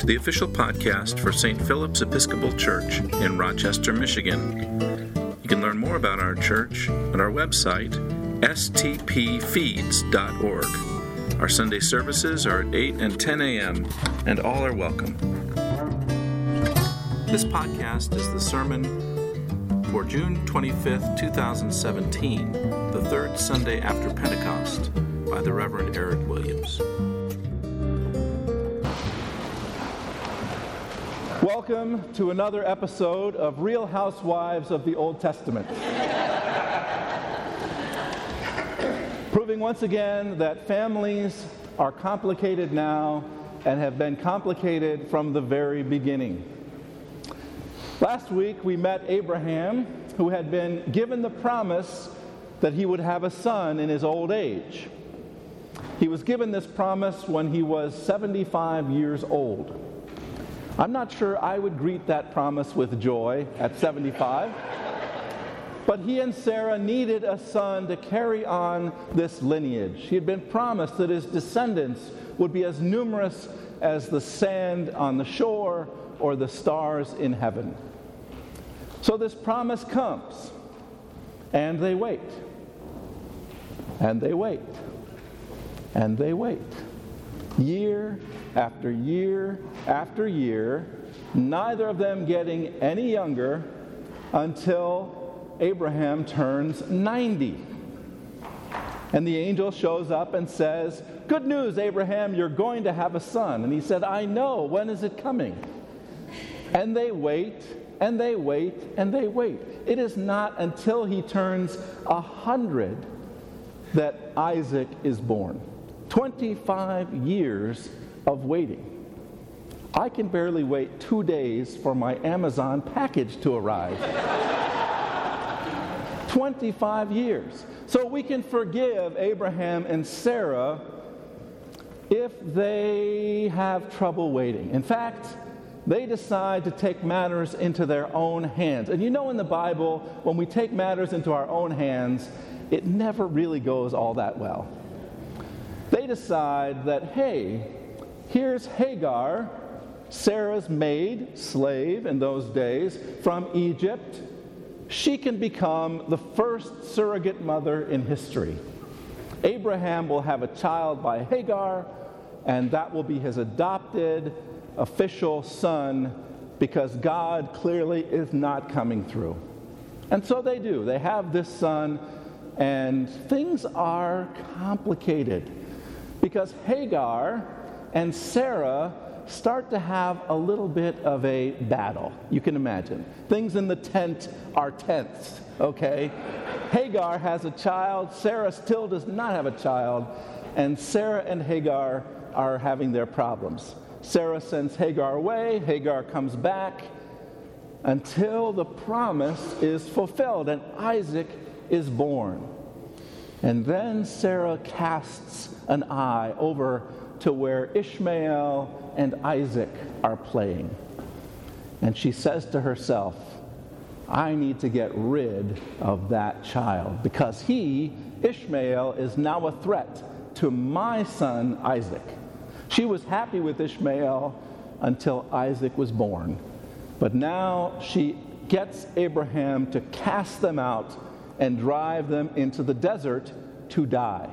to the official podcast for St. Philip's Episcopal Church in Rochester, Michigan. You can learn more about our church at our website, stpfeeds.org. Our Sunday services are at 8 and 10 a.m., and all are welcome. This podcast is the sermon for June 25th, 2017, the third Sunday after Pentecost, by the Reverend Eric Williams. Welcome to another episode of Real Housewives of the Old Testament. Proving once again that families are complicated now and have been complicated from the very beginning. Last week we met Abraham, who had been given the promise that he would have a son in his old age. He was given this promise when he was 75 years old. I'm not sure I would greet that promise with joy at 75, but he and Sarah needed a son to carry on this lineage. He had been promised that his descendants would be as numerous as the sand on the shore or the stars in heaven. So this promise comes, and they wait, and they wait, and they wait. Year after year after year, neither of them getting any younger until Abraham turns 90. And the angel shows up and says, "Good news, Abraham, you're going to have a son." And he said, "I know, when is it coming?" And they wait, and they wait, and they wait. It is not until he turns 100 that Isaac is born. 25 years of waiting. I can barely wait 2 days for my Amazon package to arrive. 25 years. So we can forgive Abraham and Sarah if they have trouble waiting. In fact, they decide to take matters into their own hands. And you know, in the Bible, when we take matters into our own hands, it never really goes all that well. They decide that, hey, here's Hagar, Sarah's maid, slave in those days, from Egypt. She can become the first surrogate mother in history. Abraham will have a child by Hagar, and that will be his adopted, official son, because God clearly is not coming through. And so they do. They have this son, and things are complicated, because Hagar and Sarah start to have a little bit of a battle. You can imagine. Things in the tent are tense, okay? Hagar has a child. Sarah still does not have a child. And Sarah and Hagar are having their problems. Sarah sends Hagar away. Hagar comes back until the promise is fulfilled and Isaac is born. And then Sarah casts an eye over to where Ishmael and Isaac are playing. And she says to herself, I need to get rid of that child because he, Ishmael, is now a threat to my son Isaac. She was happy with Ishmael until Isaac was born. But now she gets Abraham to cast them out and drive them into the desert to die.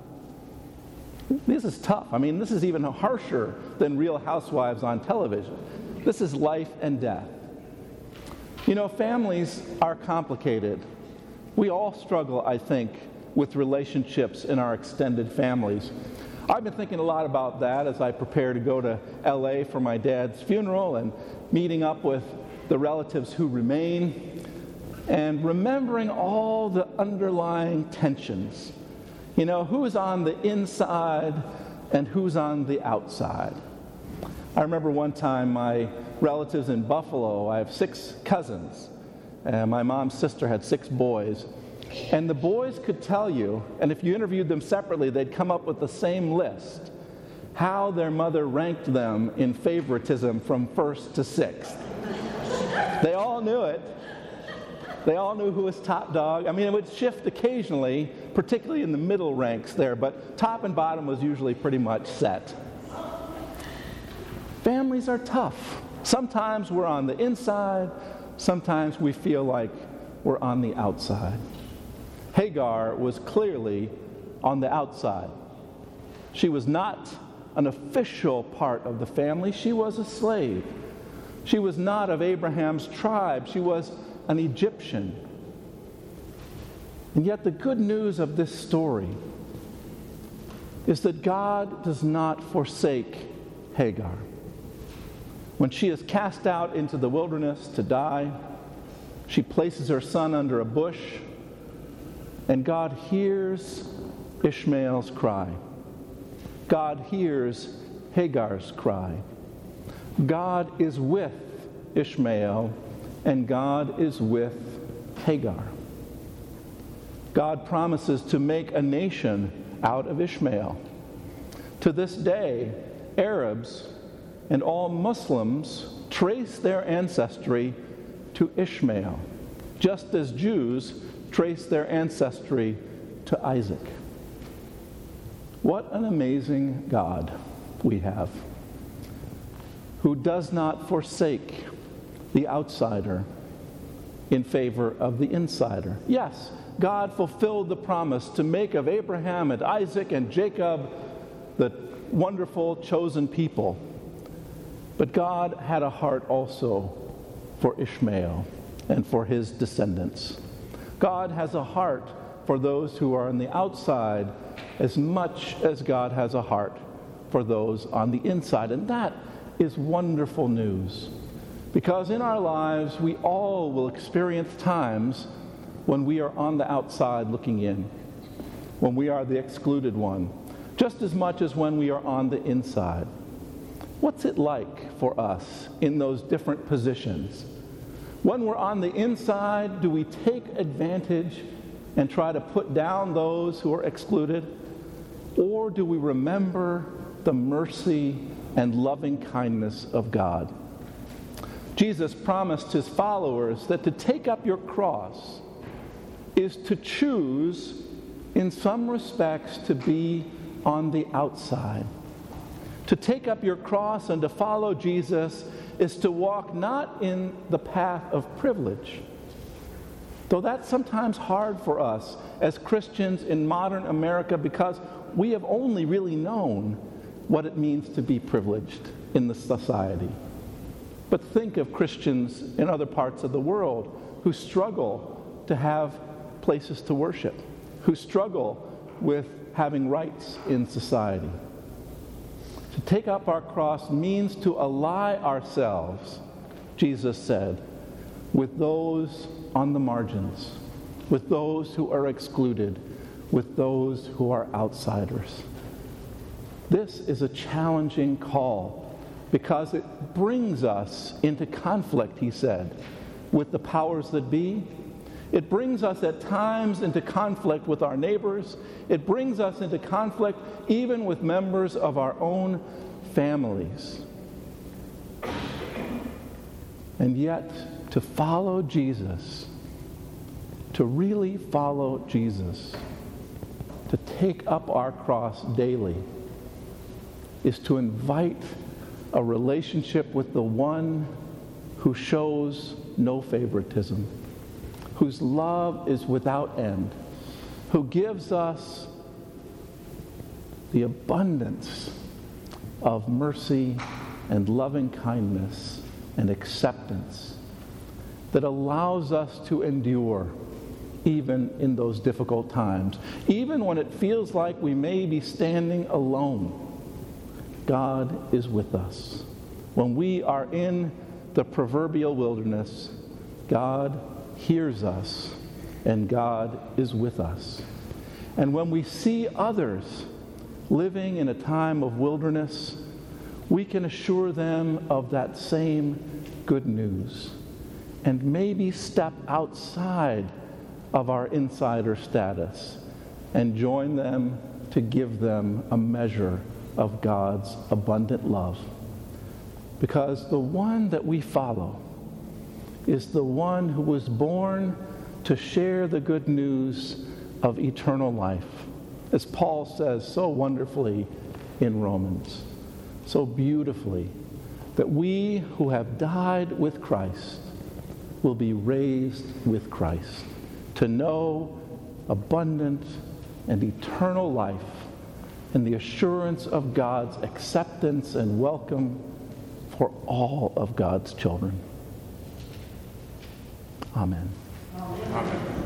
This is tough. I mean, this is even harsher than Real Housewives on television. This is life and death. You know, families are complicated. We all struggle, I think, with relationships in our extended families. I've been thinking a lot about that as I prepare to go to LA for my dad's funeral and meeting up with the relatives who remain and remembering all the underlying tensions. You know, who's on the inside and who's on the outside. I remember one time my relatives in Buffalo, I have 6 cousins, and my mom's sister had 6 boys. And the boys could tell you, and if you interviewed them separately, they'd come up with the same list, how their mother ranked them in favoritism from 1st to 6th. They all knew it. They all knew who was top dog. I mean, it would shift occasionally, particularly in the middle ranks there, but top and bottom was usually pretty much set. Families are tough. Sometimes we're on the inside, sometimes we feel like we're on the outside. Hagar was clearly on the outside. She was not an official part of the family. She was a slave. She was not of Abraham's tribe. She was an Egyptian. And yet the good news of this story is that God does not forsake Hagar. When she is cast out into the wilderness to die, she places her son under a bush, and God hears Ishmael's cry. God hears Hagar's cry. God is with Ishmael, and God is with Hagar. God promises to make a nation out of Ishmael. To this day, Arabs and all Muslims trace their ancestry to Ishmael, just as Jews trace their ancestry to Isaac. What an amazing God we have, who does not forsake the outsider in favor of the insider. Yes, God fulfilled the promise to make of Abraham and Isaac and Jacob the wonderful chosen people. But God had a heart also for Ishmael and for his descendants. God has a heart for those who are on the outside as much as God has a heart for those on the inside. And that is wonderful news, because in our lives we all will experience times when we are on the outside looking in, when we are the excluded one, just as much as when we are on the inside. What's it like for us in those different positions? When we're on the inside, do we take advantage and try to put down those who are excluded? Or do we remember the mercy and loving kindness of God? Jesus promised his followers that to take up your cross is to choose, in some respects, to be on the outside. To take up your cross and to follow Jesus is to walk not in the path of privilege, though that's sometimes hard for us as Christians in modern America, because we have only really known what it means to be privileged in the society. But think of Christians in other parts of the world who struggle to have places to worship, who struggle with having rights in society. To take up our cross means to ally ourselves, Jesus said, with those on the margins, with those who are excluded, with those who are outsiders. This is a challenging call because it brings us into conflict, he said, with the powers that be. It brings us at times into conflict with our neighbors. It brings us into conflict even with members of our own families. And yet, to follow Jesus, to really follow Jesus, to take up our cross daily, is to invite a relationship with the one who shows no favoritism, whose love is without end, who gives us the abundance of mercy and loving kindness and acceptance that allows us to endure even in those difficult times. Even when it feels like we may be standing alone, God is with us. When we are in the proverbial wilderness, God hears us and God is with us. And when we see others living in a time of wilderness, we can assure them of that same good news and maybe step outside of our insider status and join them to give them a measure of God's abundant love. Because the one that we follow is the one who was born to share the good news of eternal life, as Paul says so wonderfully in Romans, so beautifully. that we who have died with Christ will be raised with Christ to know abundant and eternal life and the assurance of God's acceptance and welcome for all of God's children. Amen. Amen.